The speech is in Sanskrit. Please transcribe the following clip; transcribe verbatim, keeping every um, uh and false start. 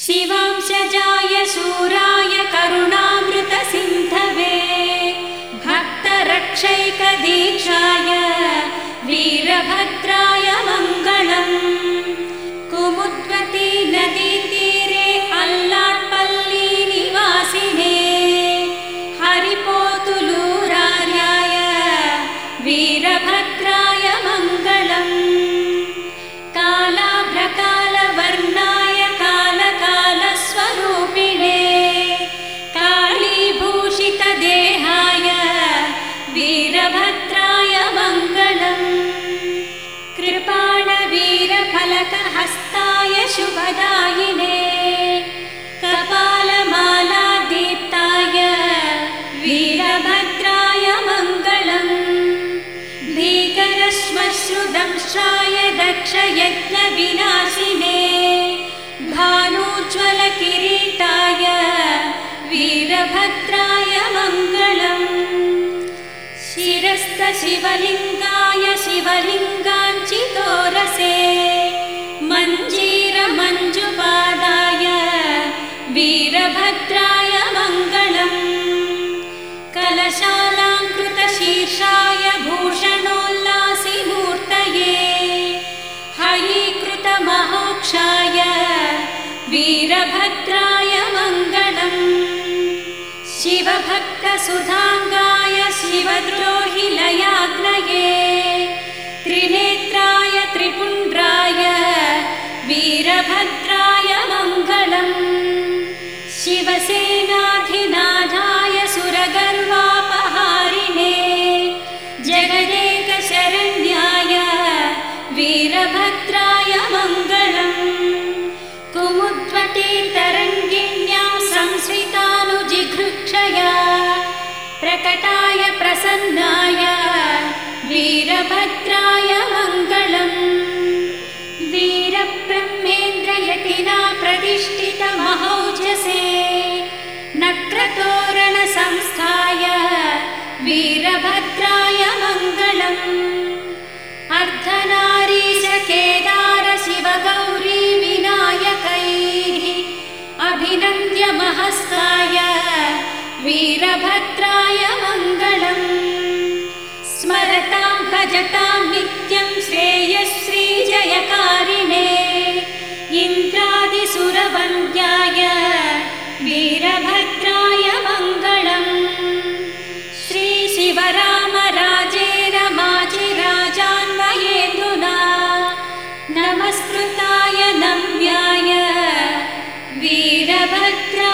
शिवांशजाय शूराय करुणामृतसिन्धवे भक्तरक्षैकदीक्षाय वीरभद्राय मङ्गलम्। कुमुद्वती नदीतीरे अल्लाट्पल्ली निवासिने हरिपोतुलूरार्याय वीरभद्राय मङ्गलम्। कालाभ्रकालवर्णाय कालकालस्वरूपिणे कालीभूषितदेहाय वीरभद्राय मङ्गलम्। कृपाणवीरफलकहस्ताय शुभदायिने कपालमालादीप्ताय वीरभद्राय मङ्गलम्। भीकरश्मश्रुदंष्ट्राय दक्षयज्ञविनाशिने भानूज्ज्वलकिरीटाय वीरभद्राय मङ्गलम्। शिरस्तशिवलिङ्गाय शिवलिङ्गाञ्चितोरसे मञ्जीरमञ्जुपादाय वीरभद्राय मङ्गलम्। कलशालाङ्कृतशीर्षाय भूषणोल्लासिमूर्तये हयीकृतमहोक्षाय वीरभद्राय मङ्गलम्। शिवभक्तसुधाङ्गाय शिवद्रोहिलयाग्नये त्रिनेत्राय त्रिपुण्ड्राय वीरभद्राय मङ्गलम्। शिवसेनाधिनाथाय सुरगर्वापहारिणे जगदेकशरण्याय वीरभद्राय मङ्गलम्। कुमुद्वतीतरङ्गिण्यां संश्रितानुजिघृक्षया प्रकटाय प्रसन्नाय वीरभद्राय मङ्गलम्। वीरब्रह्मेन्द्रयतिना प्रतिष्ठितमहौजसे नक्रतोरणसंस्थाय वीरभद्राय मङ्गलम्। अर्धनारीशकेदार शिवगौरी विनायकैः अभिनन्द्यमहस्ताय वीरभद्राय मङ्गलम्। स्मरतां भजतां नित्यं श्रेयश्रीजयकारिणे इन्द्रादिसुरवन्द्याय वीरभद्राय मङ्गलम्। श्रीशिवरामराजेन माजिराजान्वयेन्दुना नमस्कृताय नम्याय वीरभद्राय